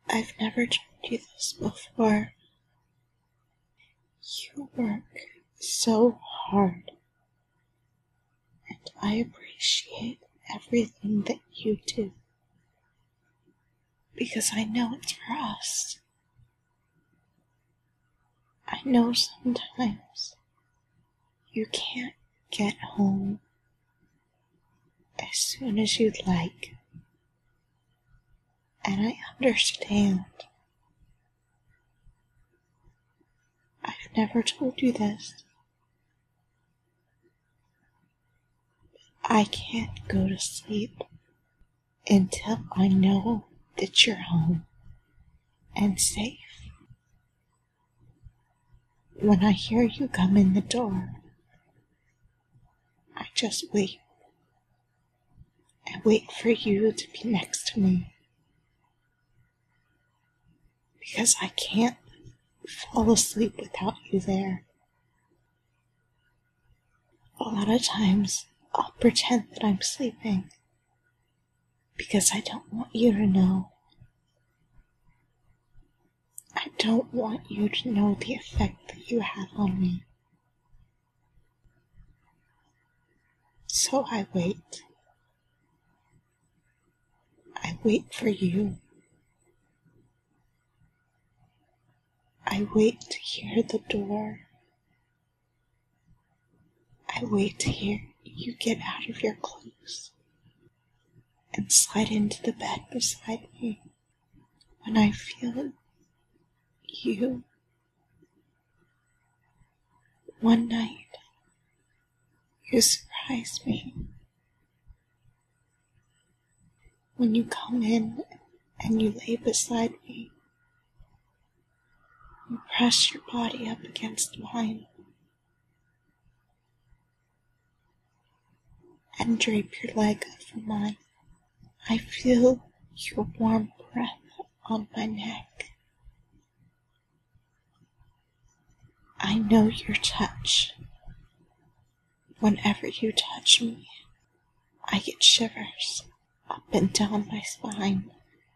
I've never told you this before. You work so hard, and I appreciate everything that you do, because I know it's for us. I know sometimes you can't get home as soon as you'd like, and I understand. I've never told you this. I can't go to sleep until I know that you're home and safe. When I hear you come in the door, I just wait. I wait for you to be next to me, because I can't fall asleep without you there. A lot of times, I'll pretend that I'm sleeping, because I don't want you to know. I don't want you to know the effect that you have on me. So I wait. I wait for you. I wait to hear the door. I wait to hear you get out of your clothes and slide into the bed beside me. When I feel you, one night, you surprise me. When you come in and you lay beside me, you press your body up against mine and drape your leg over mine. I feel your warm breath on my neck. I know your touch. Whenever you touch me, I get shivers up and down my spine.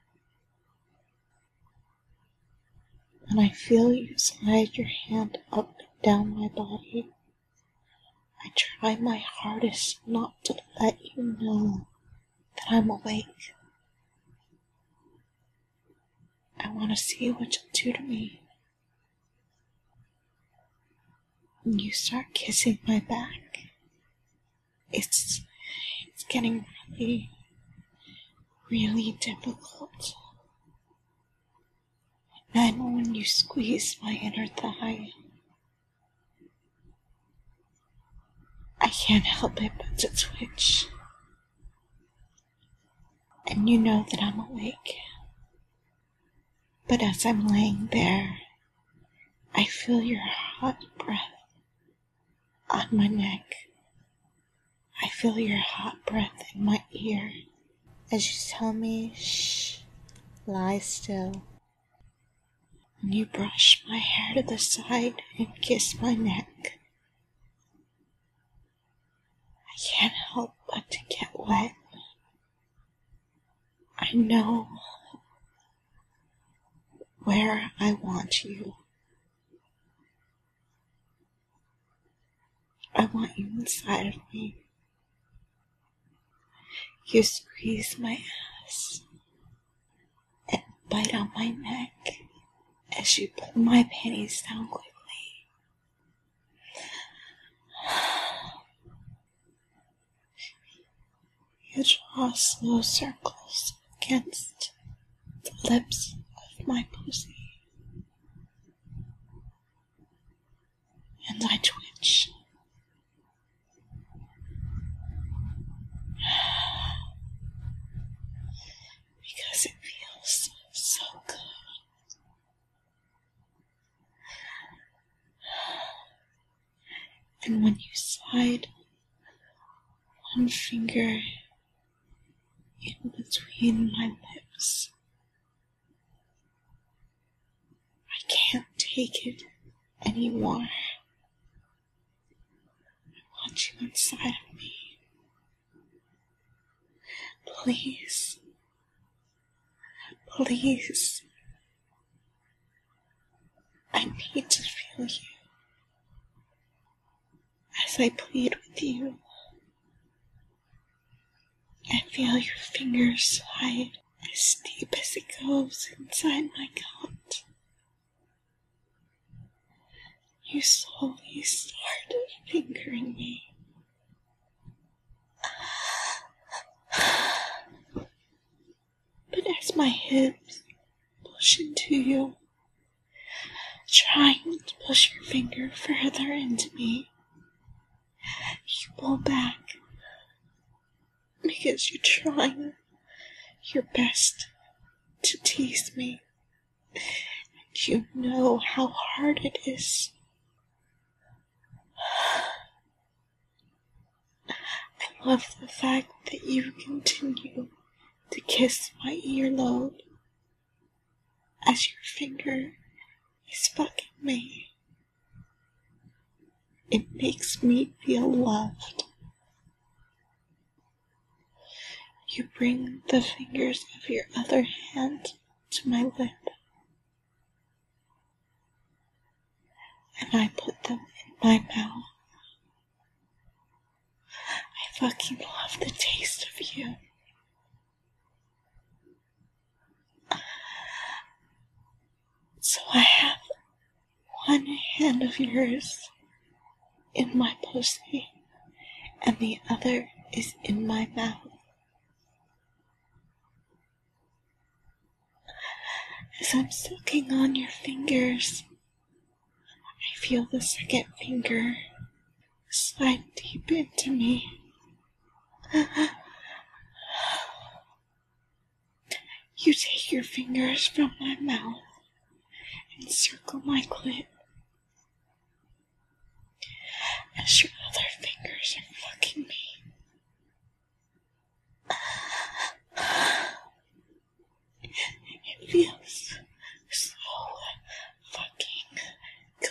When I feel you slide your hand up and down my body, I try my hardest not to let you know that I'm awake. I want to see what you'll do to me. When you start kissing my back, it's getting really difficult. And then when you squeeze my inner thigh, I can't help it but to twitch. And you know that I'm awake. But as I'm laying there, I feel your hot breath on my neck. I feel your hot breath in my ear as you tell me, shh, lie still. And you brush my hair to the side and kiss my neck. I can't help but to get wet. I know where I want you. I want you inside of me. You squeeze my ass and bite on my neck as you pull my panties down quickly. You draw slow circles against the lips of my pussy, and I twitch. Because it feels so good. And when you slide one finger in between my lips, I can't take it anymore. I want you inside of me. Please, please, need to feel you as I plead with you. I feel your fingers slide as deep as it goes inside my gut. You slowly start fingering me. But as my hips push into you, trying to push your finger further into me, you pull back because you're trying your best to tease me. And you know how hard it is. I love the fact that you continue to kiss my earlobe as your finger is fucking me. It makes me feel loved. You bring the fingers of your other hand to my lip, and I put them in my mouth. I fucking love the taste of you. So I have one hand of yours in my pussy, and the other is in my mouth. As I'm sucking on your fingers, I feel the second finger slide deep into me. You take your fingers from my mouth and circle my clit as your other fingers are fucking me. It feels so fucking good.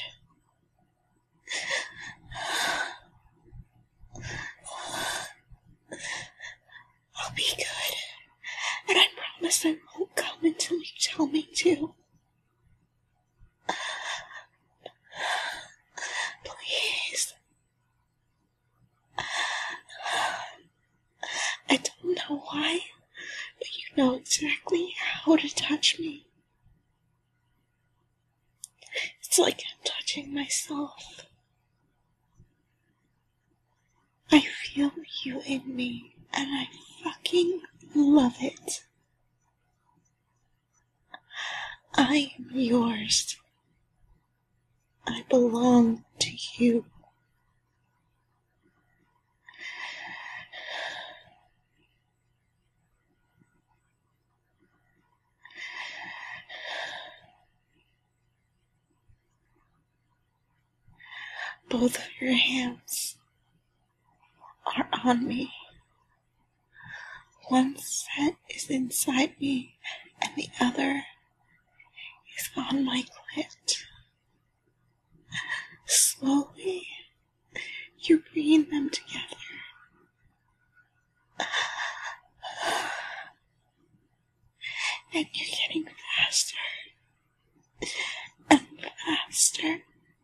I'll be good, and I promise I won't come until you tell me to. Please. I don't know why, but you know exactly how to touch me. It's like I'm touching myself. I feel you in me, and I fucking love it. I am yours. I belong to you. Both of your hands are on me. One set is inside me, and the other is on my clit. Slowly, you bring them together. And you're getting faster and faster.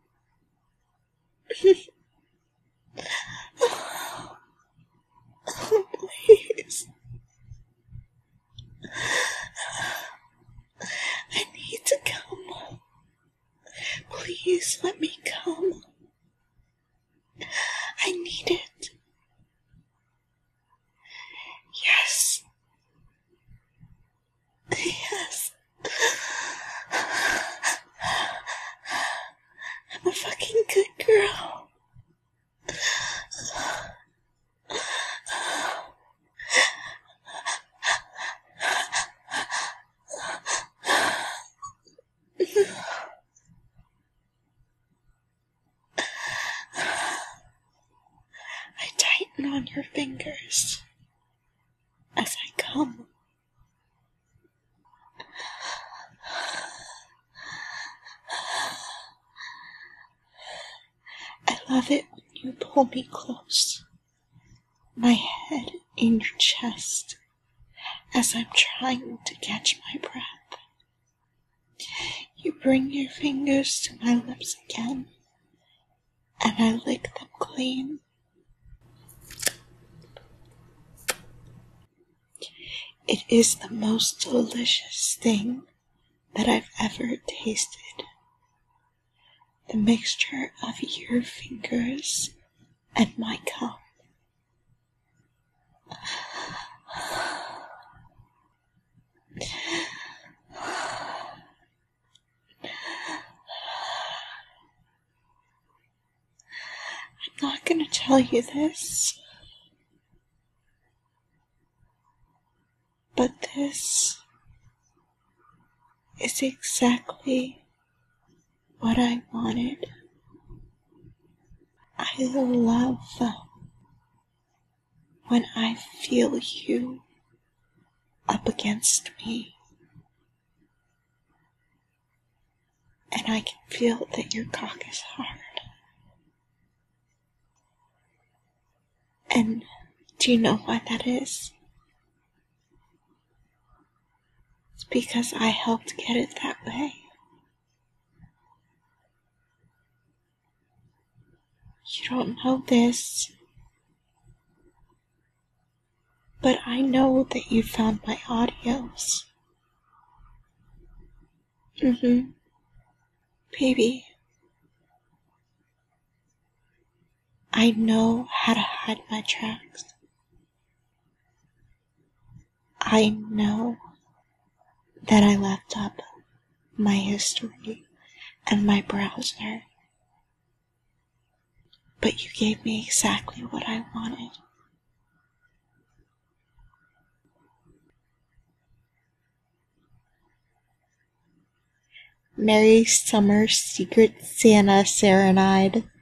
Oh, please. I need to come. Please let me come. I need it. Yes. Yes. I'm a fucking good girl. I tighten on your fingers as I come. I love it when you pull me close, my head in your chest, as I'm trying to catch my breath. You bring your fingers to my lips again, and I lick them clean. It is the most delicious thing that I've ever tasted. The mixture of your fingers and my cum. I'm not gonna tell you this, but this is exactly what I wanted. I love when I feel you up against me, and I can feel that your cock is hard. And do you know why that is? It's because I helped get it that way. You don't know this, but I know that you found my audios. Baby, I know how to hide my tracks. I know that I left up my history and my browser, but you gave me exactly what I wanted. Merry Summer Secret Santa Serenade.